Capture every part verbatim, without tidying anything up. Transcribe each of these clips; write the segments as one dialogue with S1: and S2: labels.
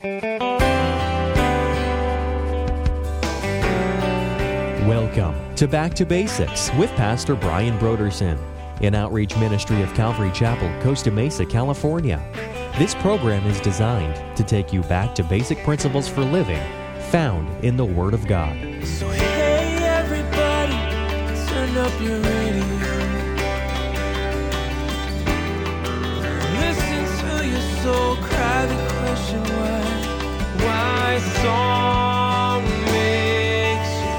S1: Welcome to Back to Basics with Pastor Brian Brodersen, an outreach ministry of Calvary Chapel, Costa Mesa, California. This program is designed to take you back to basic principles for living found in the Word of God.
S2: So hey everybody, turn up your radio. Listen to your soul cry the question why. Why song makes you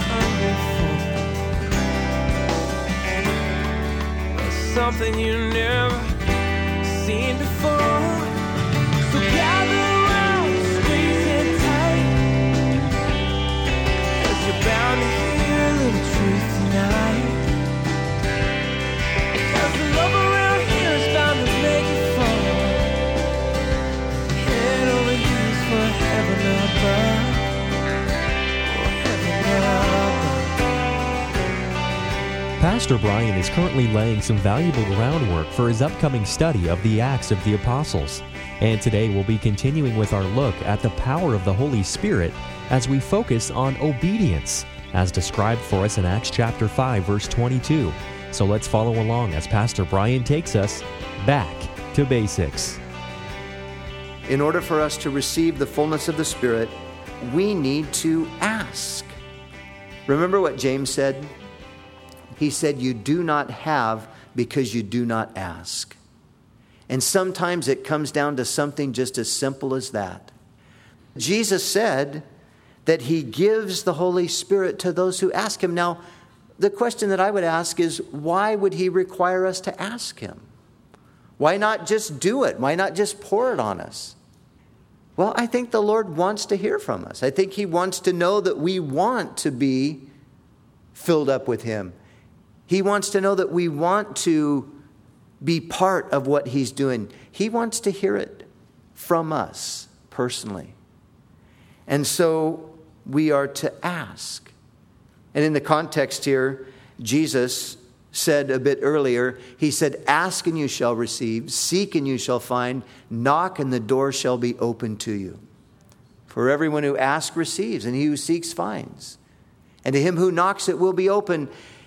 S2: hungry for something you never seen before. So gather around, squeeze it tight, as you're bound to hear a little truth tonight. Because the love around here is bound to make you fall. Head over heels for heaven above. Oh, heaven above.
S1: Pastor Brian is currently laying some valuable groundwork for his upcoming study of the Acts of the Apostles. And today we'll be continuing with our look at the power of the Holy Spirit as we focus on obedience, as described for us in Acts chapter five, verse twenty-two. So let's follow along as Pastor Brian takes us back to basics.
S3: In order for us to receive the fullness of the Spirit, we need to ask. Remember what James said? He said, "You do not have because you do not ask." And sometimes it comes down to something just as simple as that. Jesus said that He gives the Holy Spirit to those who ask Him. Now, the question that I would ask is, why would He require us to ask Him? Why not just do it? Why not just pour it on us? Well, I think the Lord wants to hear from us. I think He wants to know that we want to be filled up with Him. He wants to know that we want to be part of what He's doing. He wants to hear it from us personally. And so we are to ask. And in the context here, Jesus said a bit earlier, He said, "Ask and you shall receive, seek and you shall find, knock and the door shall be opened to you. For everyone who asks receives, and he who seeks finds. And to him who knocks it will be open."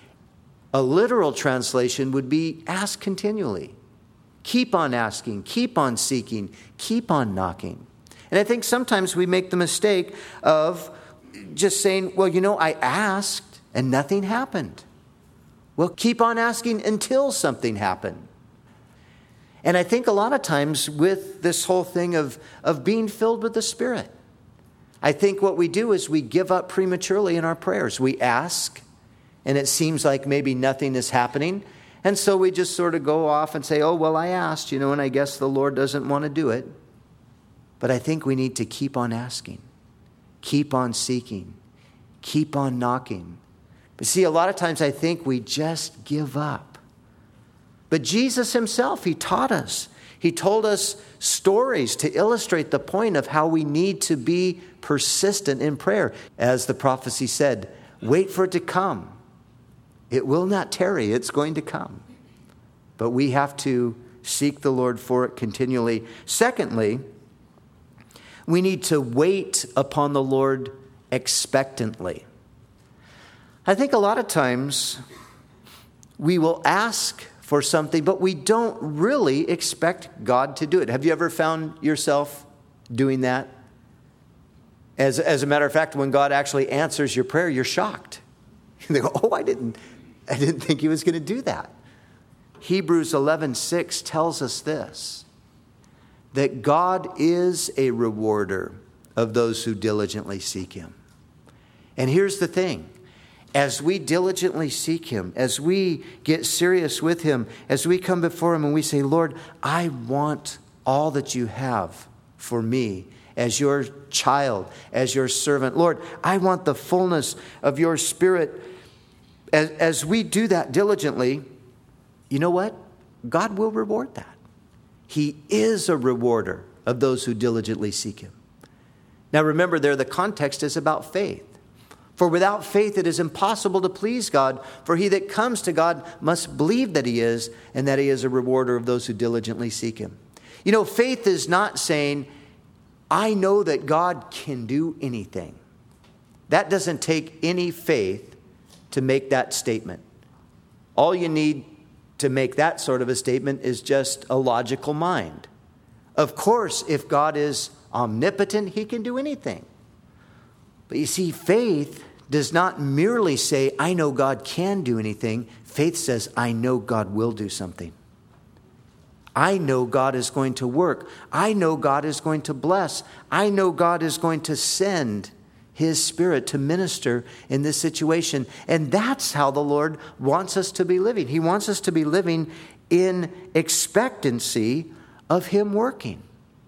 S3: A literal translation would be ask continually. Keep on asking, keep on seeking, keep on knocking. And I think sometimes we make the mistake of just saying, well, you know, I asked and nothing happened. Well, keep on asking until something happened. And I think a lot of times with this whole thing of, of being filled with the Spirit, I think what we do is we give up prematurely in our prayers. We ask, and it seems like maybe nothing is happening. And so we just sort of go off and say, oh, well, I asked, you know, and I guess the Lord doesn't want to do it. But I think we need to keep on asking, keep on seeking, keep on knocking. But see, a lot of times I think we just give up. But Jesus Himself, He taught us. He told us stories to illustrate the point of how we need to be persistent in prayer. As the prophecy said, wait for it to come. It will not tarry, it's going to come. But we have to seek the Lord for it continually. Secondly, we need to wait upon the Lord expectantly. I think a lot of times we will ask for something, but we don't really expect God to do it. Have you ever found yourself doing that? As, as a matter of fact, when God actually answers your prayer, you're shocked. They go, oh, I didn't, I didn't think He was going to do that. Hebrews eleven six tells us this, that God is a rewarder of those who diligently seek Him. And here's the thing. As we diligently seek Him, as we get serious with Him, as we come before Him and we say, Lord, I want all that You have for me as Your child, as Your servant. Lord, I want the fullness of Your Spirit. As, as we do that diligently, you know what? God will reward that. He is a rewarder of those who diligently seek Him. Now remember there, the context is about faith. For without faith it is impossible to please God. For he that comes to God must believe that He is, and that He is a rewarder of those who diligently seek Him. You know, faith is not saying, I know that God can do anything. That doesn't take any faith to make that statement. All you need to make that sort of a statement is just a logical mind. Of course, if God is omnipotent, he can do anything. But you see, faith does not merely say, I know God can do anything. Faith says, I know God will do something. I know God is going to work. I know God is going to bless. I know God is going to send his Spirit to minister in this situation. And that's how the Lord wants us to be living. He wants us to be living in expectancy of him working.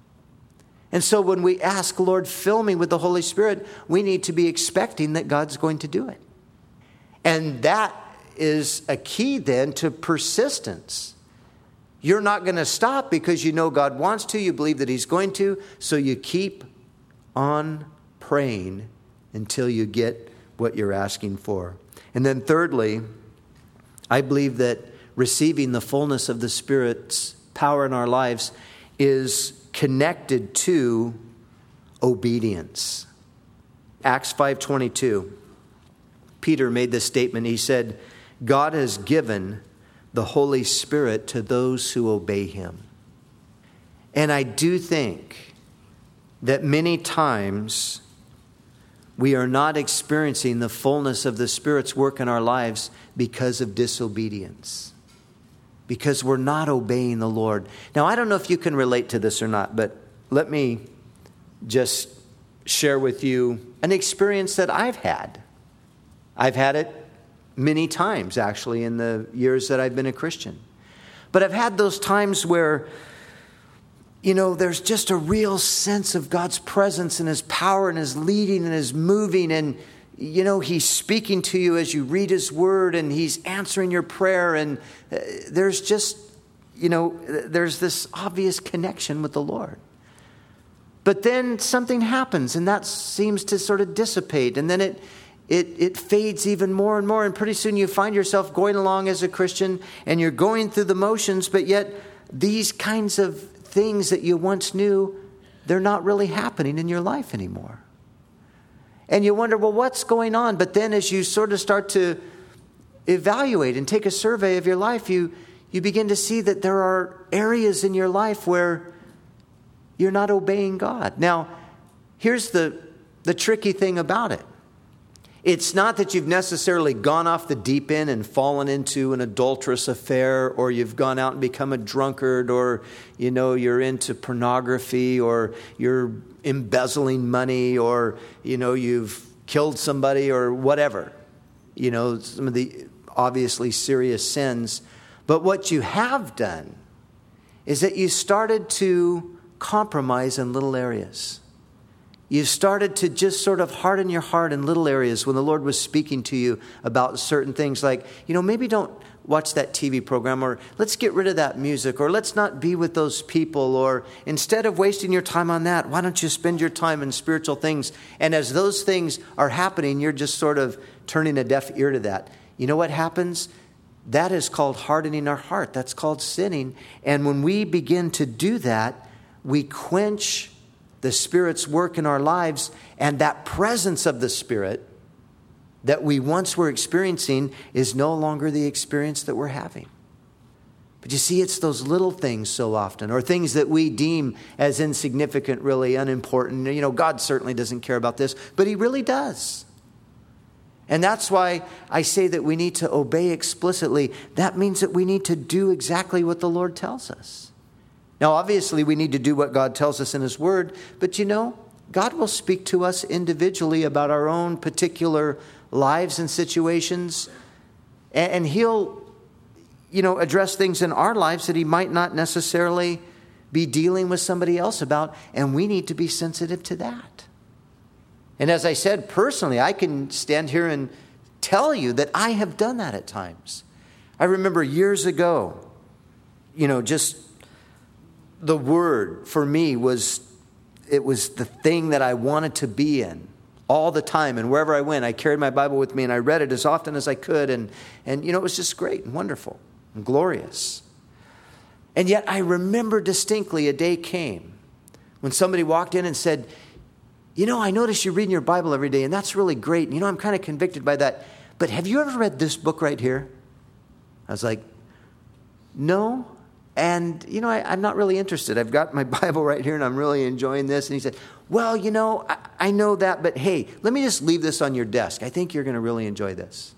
S3: And so when we ask, Lord, fill me with the Holy Spirit, we need to be expecting that God's going to do it. And that is a key then to persistence. You're not going to stop because you know God wants to, you believe that he's going to, so you keep on praying until you get what you're asking for. And then thirdly, I believe that receiving the fullness of the Spirit's power in our lives is connected to obedience. Acts five twenty-two. Peter made this statement. He said, God has given the Holy Spirit to those who obey him. And I do think that many times we are not experiencing the fullness of the Spirit's work in our lives because of disobedience. Because we're not obeying the Lord. Now, I don't know if you can relate to this or not, but let me just share with you an experience that I've had. I've had it many times, actually, in the years that I've been a Christian. But I've had those times where, you know, there's just a real sense of God's presence and his power and his leading and his moving. And, you know, he's speaking to you as you read his word and he's answering your prayer. And uh, there's just, you know, there's this obvious connection with the Lord. But then something happens and that seems to sort of dissipate. And then it It, it fades even more and more. And pretty soon you find yourself going along as a Christian and you're going through the motions, but yet these kinds of things that you once knew, they're not really happening in your life anymore. And you wonder, well, what's going on? But then as you sort of start to evaluate and take a survey of your life, you, you begin to see that there are areas in your life where you're not obeying God. Now, here's the, the tricky thing about it. It's not that you've necessarily gone off the deep end and fallen into an adulterous affair, or you've gone out and become a drunkard, or, you know, you're into pornography, or you're embezzling money, or, you know, you've killed somebody or whatever. You know, some of the obviously serious sins. But what you have done is that you started to compromise in little areas. You started to just sort of harden your heart in little areas when the Lord was speaking to you about certain things like, you know, maybe don't watch that T V program, or let's get rid of that music, or let's not be with those people, or instead of wasting your time on that, why don't you spend your time in spiritual things? And as those things are happening, you're just sort of turning a deaf ear to that. You know what happens? That is called hardening our heart. That's called sinning. And when we begin to do that, we quench the Spirit's work in our lives, and that presence of the Spirit that we once were experiencing is no longer the experience that we're having. But you see, it's those little things so often, or things that we deem as insignificant, really unimportant. You know, God certainly doesn't care about this, but he really does. And that's why I say that we need to obey explicitly. That means that we need to do exactly what the Lord tells us. Now, obviously, we need to do what God tells us in his word, but you know, God will speak to us individually about our own particular lives and situations, and he'll, you know, address things in our lives that he might not necessarily be dealing with somebody else about, and we need to be sensitive to that. And as I said, personally, I can stand here and tell you that I have done that at times. I remember years ago, you know, just the word for me was, it was the thing that I wanted to be in all the time. And wherever I went, I carried my Bible with me and I read it as often as I could. And, and you know, it was just great and wonderful and glorious. And yet I remember distinctly a day came When somebody walked in and said, you know, I notice you're reading your Bible every day, and that's really great. And, you know, I'm kind of convicted by that. But have you ever read this book right here? I was like, no. And, you know, I, I'm not really interested. I've got my Bible right here, and I'm really enjoying this. And he said, well, you know, I, I know that, but hey, let me just leave this on your desk. I think you're going to really enjoy this.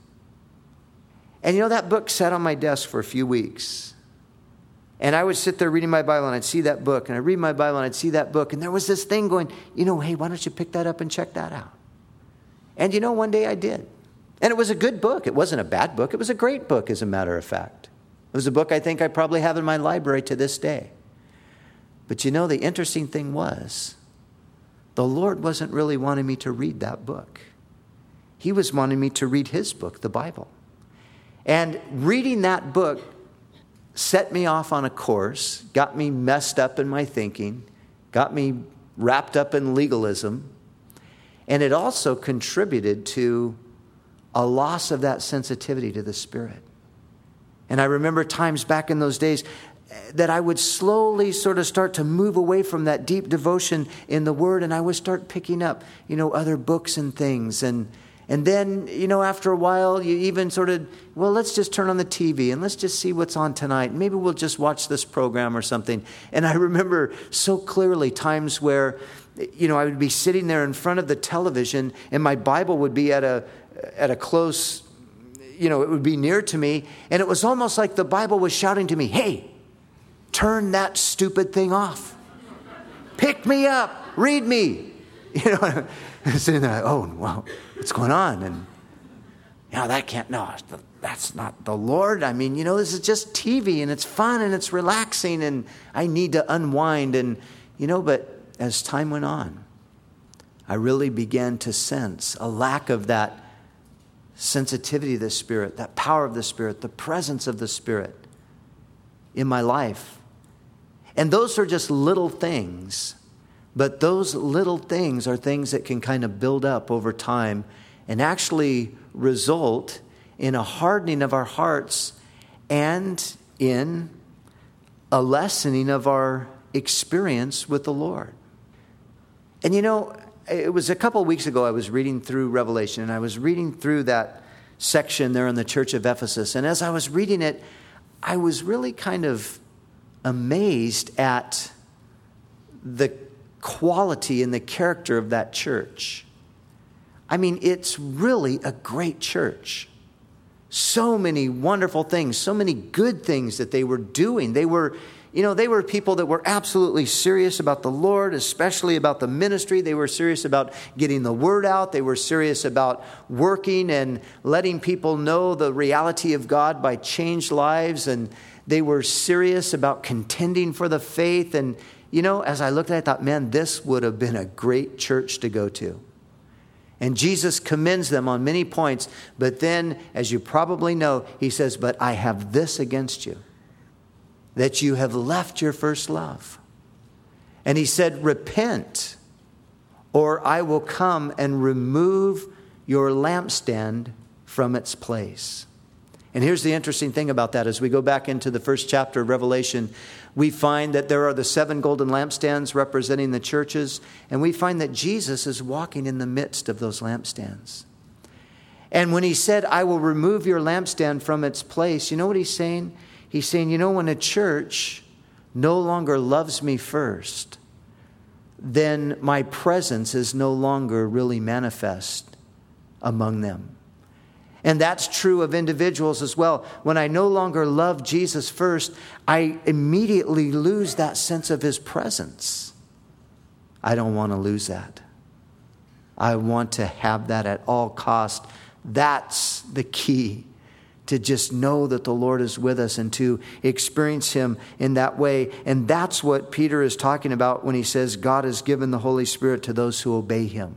S3: And, you know, that book sat on my desk for a few weeks. And I would sit there reading my Bible, and I'd see that book, and I'd read my Bible, and I'd see that book. And there was this thing going, you know, hey, why don't you pick that up and check that out? And, you know, one day I did. And it was a good book. It wasn't a bad book. It was a great book, as a matter of fact. It was a book I think I probably have in my library to this day. But, you know, the interesting thing was, the Lord wasn't really wanting me to read that book. He was wanting me to read his book, the Bible. And reading that book set me off on a course, got me messed up in my thinking, got me wrapped up in legalism, and it also contributed to a loss of that sensitivity to the Spirit. And I remember times back in those days that I would slowly sort of start to move away from that deep devotion in the Word, and I would start picking up, you know, other books and things. And And then, you know, after a while, you even sort of, well, let's just turn on the T V and let's just see what's on tonight. Maybe we'll just watch this program or something. And I remember so clearly times where, you know, I would be sitting there in front of the television and my Bible would be at a at a close, you know, it would be near to me. And it was almost like the Bible was shouting to me, hey, turn that stupid thing off. Pick me up. Read me. You know, sitting there, oh, well, what's going on? And, you know, that can't, no, that's not the Lord. I mean, you know, this is just T V and it's fun and it's relaxing and I need to unwind. And, you know, but as time went on, I really began to sense a lack of that sensitivity of the Spirit, that power of the Spirit, the presence of the Spirit in my life. And those are just little things. But those little things are things that can kind of build up over time and actually result in a hardening of our hearts and in a lessening of our experience with the Lord. And you know, it was a couple of weeks ago I was reading through Revelation, and I was reading through that section there in the church of Ephesus. And as I was reading it, I was really kind of amazed at the quality and the character of that church. I mean, it's really a great church. So many wonderful things, so many good things that they were doing. They were, you know, they were people that were absolutely serious about the Lord, especially about the ministry. They were serious about getting the word out. They were serious about working and letting people know the reality of God by changed lives. And they were serious about contending for the faith. And you know, as I looked at it, I thought, man, this would have been a great church to go to. And Jesus commends them on many points. But then, as you probably know, he says, but I have this against you, that you have left your first love. And he said, repent, or I will come and remove your lampstand from its place. And here's the interesting thing about that. As we go back into the first chapter of Revelation, we find that there are the seven golden lampstands representing the churches. And we find that Jesus is walking in the midst of those lampstands. And when he said, I will remove your lampstand from its place, you know what he's saying? He's saying, you know, when a church no longer loves me first, then my presence is no longer really manifest among them. And that's true of individuals as well. When I no longer love Jesus first, I immediately lose that sense of his presence. I don't want to lose that. I want to have that at all cost. That's the key, to just know that the Lord is with us and to experience him in that way. And that's what Peter is talking about when he says God has given the Holy Spirit to those who obey him.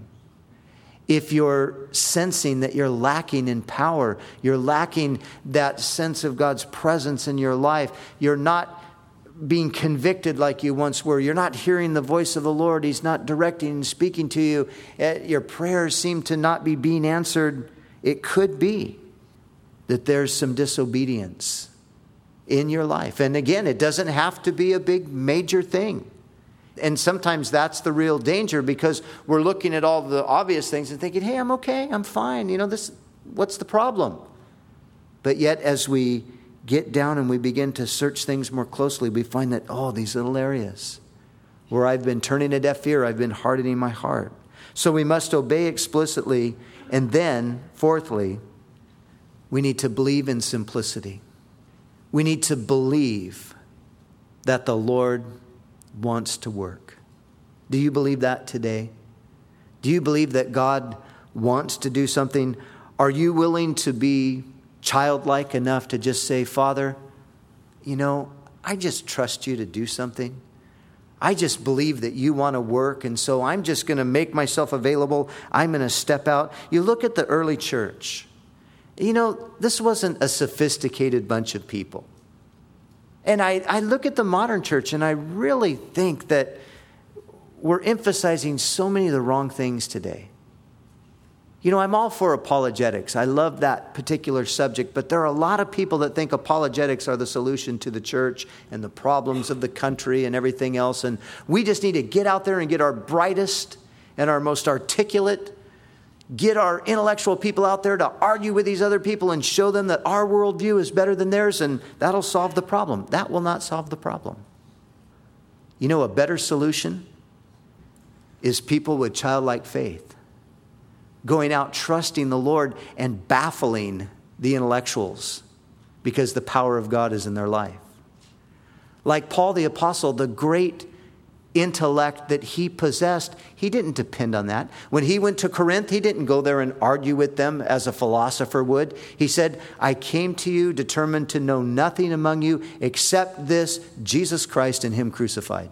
S3: If you're sensing that you're lacking in power, you're lacking that sense of God's presence in your life, you're not being convicted like you once were, you're not hearing the voice of the Lord, he's not directing and speaking to you, your prayers seem to not be being answered, it could be that there's some disobedience in your life. And again, it doesn't have to be a big major thing. And sometimes that's the real danger, because we're looking at all the obvious things and thinking, hey, I'm okay, I'm fine. You know, this, what's the problem? But yet as we get down and we begin to search things more closely, we find that, oh, these little areas where I've been turning a deaf ear, I've been hardening my heart. So we must obey explicitly. And then, fourthly, we need to believe in simplicity. We need to believe that the Lord wants to work. Do you believe that today? Do you believe that God wants to do something? Are you willing to be childlike enough to just say, Father, you know, I just trust you to do something. I just believe that you want to work, and so I'm just going to make myself available. I'm going to step out. You look at the early church. You know, this wasn't a sophisticated bunch of people. And I, I look at the modern church, and I really think that we're emphasizing so many of the wrong things today. You know, I'm all for apologetics. I love that particular subject, but there are a lot of people that think apologetics are the solution to the church and the problems of the country and everything else. And we just need to get out there and get our brightest and our most articulate, get our intellectual people out there to argue with these other people and show them that our worldview is better than theirs, and that'll solve the problem. That will not solve the problem. You know, a better solution is people with childlike faith, going out trusting the Lord and baffling the intellectuals because the power of God is in their life. Like Paul the Apostle, the great intellect that he possessed, he didn't depend on that. When he went to Corinth, he didn't go there and argue with them as a philosopher would. He said, I came to you determined to know nothing among you except this, Jesus Christ and him crucified.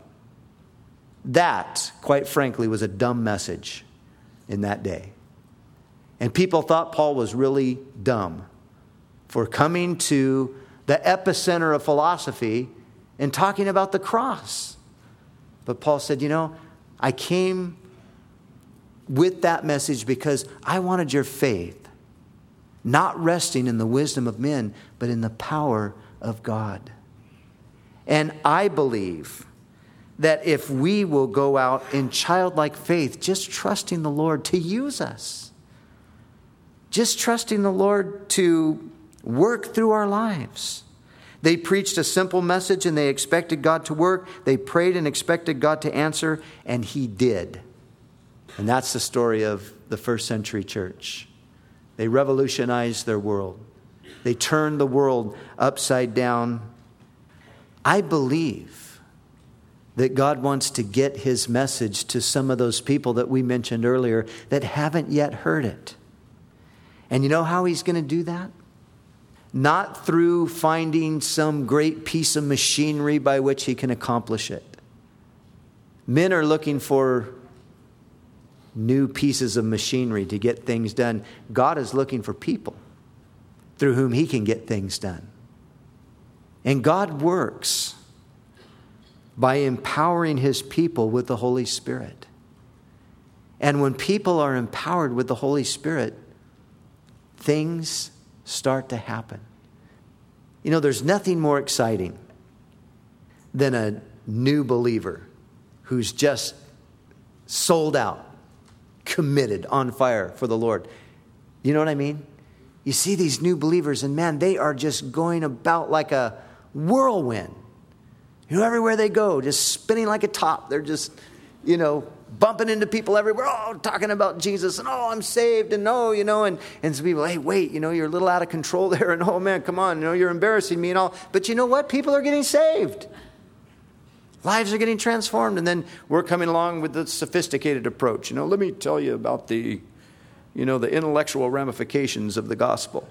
S3: That, quite frankly, was a dumb message in that day. And people thought Paul was really dumb for coming to the epicenter of philosophy and talking about the cross. But Paul said, you know, I came with that message because I wanted your faith, not resting in the wisdom of men, but in the power of God. And I believe that if we will go out in childlike faith, just trusting the Lord to use us, just trusting the Lord to work through our lives. They preached a simple message and they expected God to work. They prayed and expected God to answer, and he did. And that's the story of the first century church. They revolutionized their world. They turned the world upside down. I believe that God wants to get his message to some of those people that we mentioned earlier that haven't yet heard it. And you know how he's going to do that? Not through finding some great piece of machinery by which he can accomplish it. Men are looking for new pieces of machinery to get things done. God is looking for people through whom he can get things done. And God works by empowering his people with the Holy Spirit. And when people are empowered with the Holy Spirit, things start to happen. You know, there's nothing more exciting than a new believer who's just sold out, committed, on fire for the Lord. You know what I mean? You see these new believers, and man, they are just going about like a whirlwind. You know, everywhere they go, just spinning like a top. They're just, you know, bumping into people everywhere, oh, talking about Jesus, and oh, I'm saved, and no, you know, and, and some people, hey, wait, you know, you're a little out of control there, and oh, man, come on, you know, you're embarrassing me and all. But you know what? People are getting saved. Lives are getting transformed, and then we're coming along with the sophisticated approach. You know, let me tell you about the, you know, the intellectual ramifications of the gospel.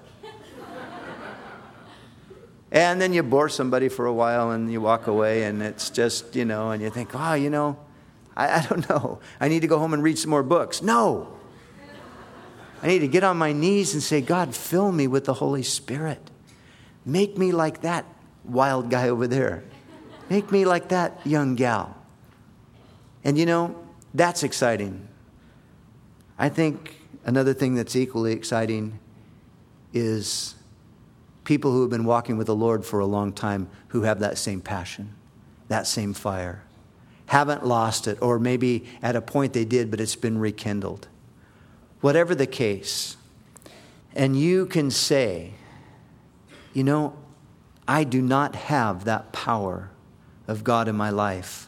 S3: And then you bore somebody for a while, and you walk away, and it's just, you know, and you think, oh, you know, I, I don't know. I need to go home and read some more books. No. I need to get on my knees and say, God, fill me with the Holy Spirit. Make me like that wild guy over there. Make me like that young gal. And you know, that's exciting. I think another thing that's equally exciting is people who have been walking with the Lord for a long time who have that same passion, that same fire. haven't lost it, or maybe at a point they did, but it's been rekindled. Whatever the case, and you can say, you know, I do not have that power of God in my life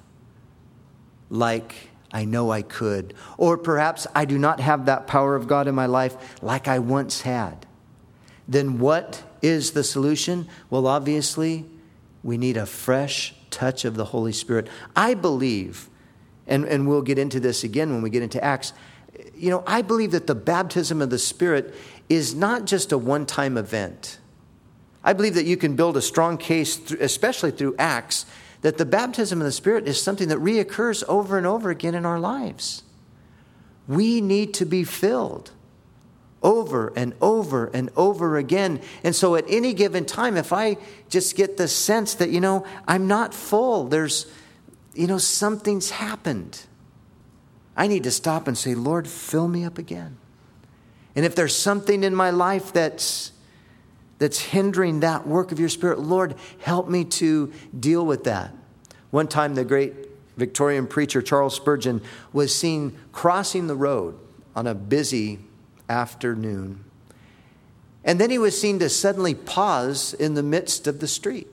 S3: like I know I could. Or perhaps I do not have that power of God in my life like I once had. Then what is the solution? Well, obviously, we need a fresh touch of the Holy Spirit. I believe, and, and we'll get into this again when we get into Acts, you know, I believe that the baptism of the Spirit is not just a one-time event. I believe that you can build a strong case, especially through Acts, that the baptism of the Spirit is something that reoccurs over and over again in our lives. We need to be filled over and over and over again. And so at any given time, if I just get the sense that, you know, I'm not full, there's, you know, something's happened, I need to stop and say, Lord, fill me up again. And if there's something in my life that's that's hindering that work of your Spirit, Lord, help me to deal with that. One time, the great Victorian preacher Charles Spurgeon was seen crossing the road on a busy afternoon. And then he was seen to suddenly pause in the midst of the street.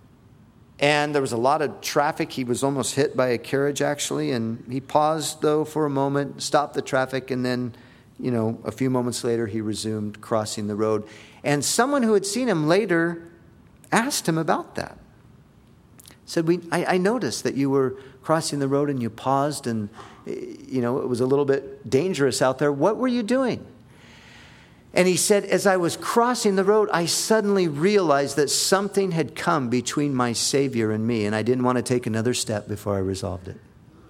S3: And there was a lot of traffic. He was almost hit by a carriage, actually. And he paused, though, for a moment, stopped the traffic, and then, you know, a few moments later, he resumed crossing the road. And someone who had seen him later asked him about that. Said, "We, I, I noticed that you were crossing the road and you paused, and, you know, it was a little bit dangerous out there. What were you doing?" And he said, "As I was crossing the road, I suddenly realized that something had come between my Savior and me, and I didn't want to take another step before I resolved it."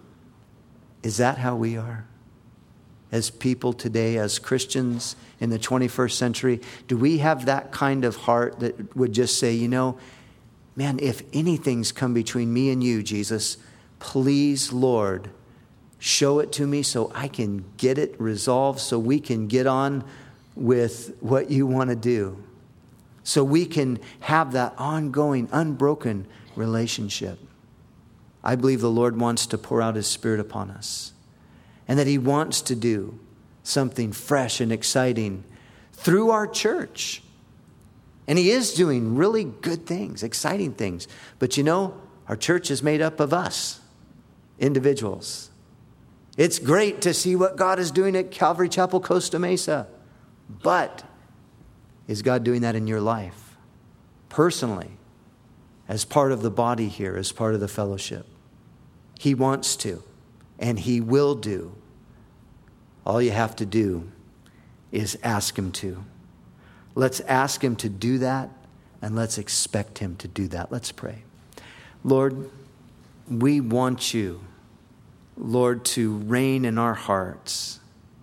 S3: Is that how we are? As people today, as Christians in the twenty-first century, do we have that kind of heart that would just say, you know, man, if anything's come between me and you, Jesus, please, Lord, show it to me so I can get it resolved, so we can get on with what you want to do, so we can have that ongoing, unbroken relationship. I believe the Lord wants to pour out His Spirit upon us, and that He wants to do something fresh and exciting through our church. And He is doing really good things, exciting things. But you know, our church is made up of us, individuals. It's great to see what God is doing at Calvary Chapel, Costa Mesa. But is God doing that in your life? Personally, as part of the body here, as part of the fellowship? He wants to. And He will do. All you have to do is ask Him to. Let's ask Him to do that, and let's expect Him to do that. Let's pray. Lord, we want You, Lord, to reign in our hearts.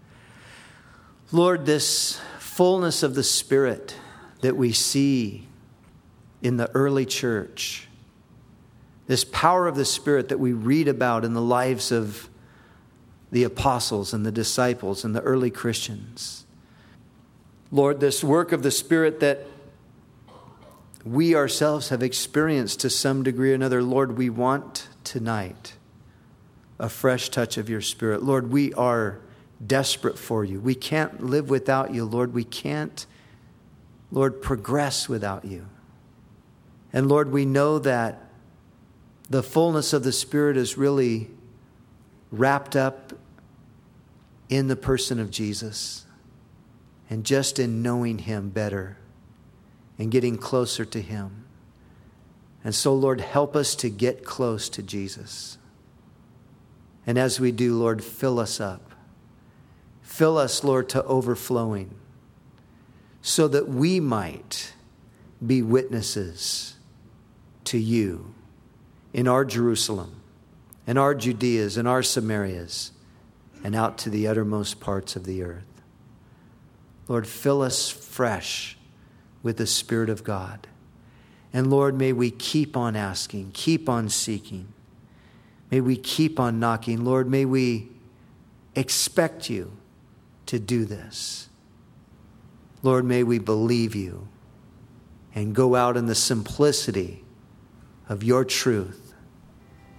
S3: Lord, this fullness of the Spirit that we see in the early church, this power of the Spirit that we read about in the lives of the apostles and the disciples and the early Christians. Lord, this work of the Spirit that we ourselves have experienced to some degree or another, Lord, we want tonight a fresh touch of Your Spirit. Lord, we are desperate for You. We can't live without You, Lord. We can't, Lord, progress without You. And Lord, we know that the fullness of the Spirit is really wrapped up in the person of Jesus, and just in knowing Him better and getting closer to Him. And so, Lord, help us to get close to Jesus. And as we do, Lord, fill us up. Fill us, Lord, to overflowing, so that we might be witnesses to You in our Jerusalem, in our Judeas, in our Samarias, and out to the uttermost parts of the earth. Lord, fill us fresh with the Spirit of God. And Lord, may we keep on asking, keep on seeking. May we keep on knocking. Lord, may we expect You to do this. Lord, may we believe You and go out in the simplicity of Your truth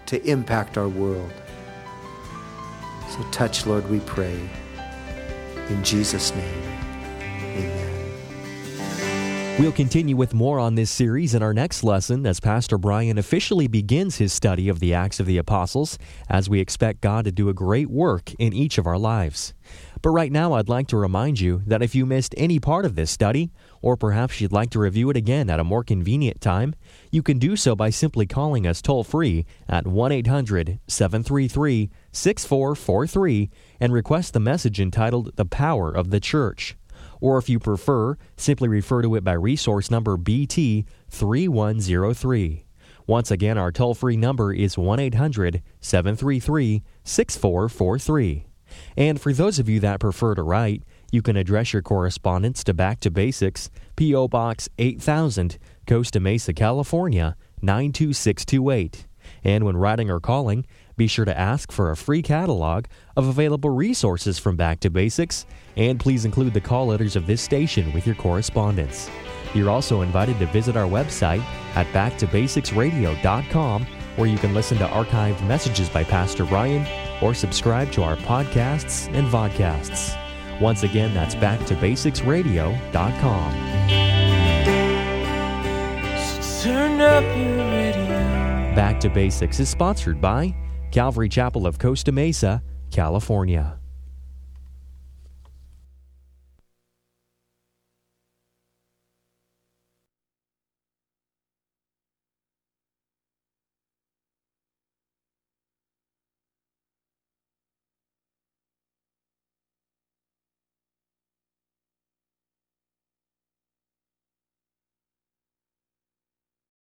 S3: to impact our world. So touch, Lord, we pray. In Jesus' name, amen.
S1: We'll continue with more on this series in our next lesson as Pastor Brian officially begins his study of the Acts of the Apostles, as we expect God to do a great work in each of our lives. But right now, I'd like to remind you that if you missed any part of this study, or perhaps you'd like to review it again at a more convenient time, you can do so by simply calling us toll-free at one eight hundred, seven three three, six four four three and request the message entitled The Power of the Church. Or if you prefer, simply refer to it by resource number B T three one zero three. Once again, our toll-free number is one eight hundred, seven three three, six four four three. And for those of you that prefer to write, you can address your correspondence to Back to Basics, P O. Box eight thousand, Costa Mesa, California, nine two six two eight. And when writing or calling, be sure to ask for a free catalog of available resources from Back to Basics, and please include the call letters of this station with your correspondence. You're also invited to visit our website at back to basics radio dot com, where you can listen to archived messages by Pastor Brian or subscribe to our podcasts and vodcasts. Once again, that's back to basics radio dot com.
S2: So turn up your radio.
S1: Back to Basics is sponsored by Calvary Chapel of Costa Mesa, California.